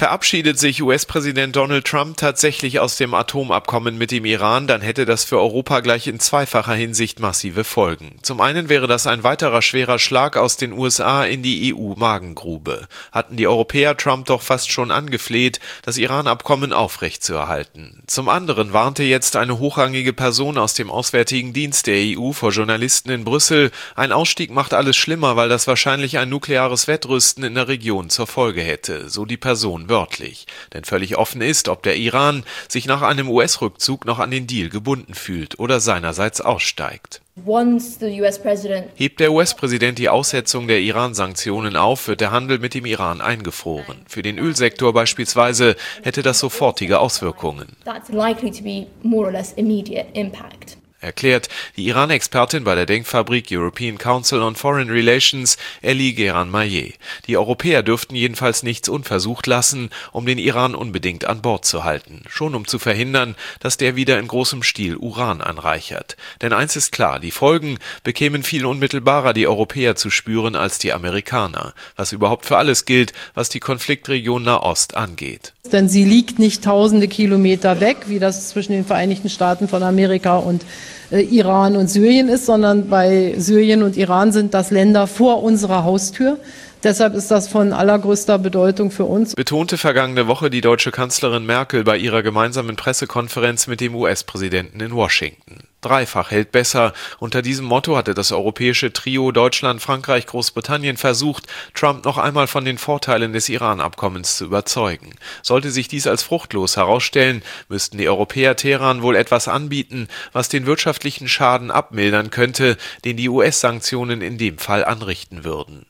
Verabschiedet sich US-Präsident Donald Trump tatsächlich aus dem Atomabkommen mit dem Iran, dann hätte das für Europa gleich in zweifacher Hinsicht massive Folgen. Zum einen wäre das ein weiterer schwerer Schlag aus den USA in die EU-Magengrube. Hatten die Europäer Trump doch fast schon angefleht, das Iran-Abkommen aufrechtzuerhalten. Zum anderen warnte jetzt eine hochrangige Person aus dem Auswärtigen Dienst der EU vor Journalisten in Brüssel, ein Ausstieg macht alles schlimmer, weil das wahrscheinlich ein nukleares Wettrüsten in der Region zur Folge hätte, so die Person wörtlich. Denn völlig offen ist, ob der Iran sich nach einem US-Rückzug noch an den Deal gebunden fühlt oder seinerseits aussteigt. Hebt der US-Präsident die Aussetzung der Iran-Sanktionen auf, wird der Handel mit dem Iran eingefroren. Für den Ölsektor beispielsweise hätte das sofortige Auswirkungen. Erklärt die Iran-Expertin bei der Denkfabrik European Council on Foreign Relations, Ellie Geranmayeh. Die Europäer dürften jedenfalls nichts unversucht lassen, um den Iran unbedingt an Bord zu halten, schon um zu verhindern, dass der wieder in großem Stil Uran anreichert. Denn eins ist klar, die Folgen bekämen viel unmittelbarer die Europäer zu spüren als die Amerikaner, was überhaupt für alles gilt, was die Konfliktregion Nahost angeht. Denn sie liegt nicht tausende Kilometer weg, wie das zwischen den Vereinigten Staaten von Amerika und Iran und Syrien ist, sondern bei Syrien und Iran sind das Länder vor unserer Haustür. Deshalb ist das von allergrößter Bedeutung für uns. Betonte vergangene Woche die deutsche Kanzlerin Merkel bei ihrer gemeinsamen Pressekonferenz mit dem US-Präsidenten in Washington. Dreifach hält besser. Unter diesem Motto hatte das europäische Trio Deutschland, Frankreich, Großbritannien versucht, Trump noch einmal von den Vorteilen des Iran-Abkommens zu überzeugen. Sollte sich dies als fruchtlos herausstellen, müssten die Europäer Teheran wohl etwas anbieten, was den wirtschaftlichen Schaden abmildern könnte, den die US-Sanktionen in dem Fall anrichten würden.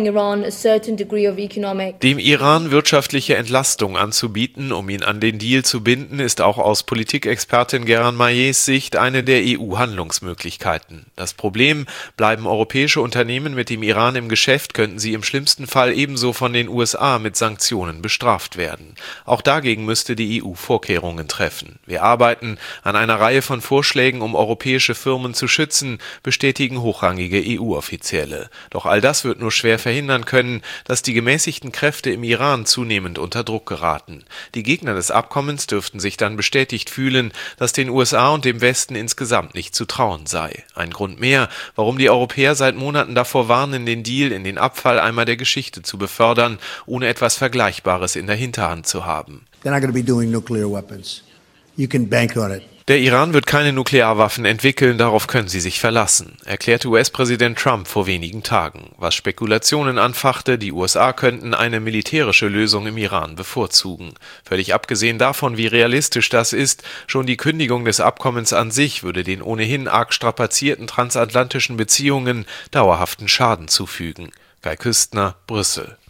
Dem Iran wirtschaftliche Entlastung anzubieten, um ihn an den Deal zu binden, ist auch aus Politikexpertin Geranmayehs Sicht eine der EU-Handlungsmöglichkeiten. Das Problem: bleiben europäische Unternehmen mit dem Iran im Geschäft, könnten sie im schlimmsten Fall ebenso von den USA mit Sanktionen bestraft werden. Auch dagegen müsste die EU Vorkehrungen treffen. Wir arbeiten an einer Reihe von Vorschlägen, um europäische Firmen zu schützen, bestätigen hochrangige EU-Offizielle. Doch all das wird nur schwer verhindern können, dass die gemäßigten Kräfte im Iran zunehmend unter Druck geraten. Die Gegner des Abkommens dürften sich dann bestätigt fühlen, dass den USA und dem Westen insgesamt nicht zu trauen sei. Ein Grund mehr, warum die Europäer seit Monaten davor warnen, den Deal in den Abfalleimer der Geschichte zu befördern, ohne etwas Vergleichbares in der Hinterhand zu haben. Der Iran wird keine Nuklearwaffen entwickeln, darauf können Sie sich verlassen, erklärte US-Präsident Trump vor wenigen Tagen, was Spekulationen anfachte, die USA könnten eine militärische Lösung im Iran bevorzugen. Völlig abgesehen davon, wie realistisch das ist, schon die Kündigung des Abkommens an sich würde den ohnehin arg strapazierten transatlantischen Beziehungen dauerhaften Schaden zufügen. Guy Küstner, Brüssel.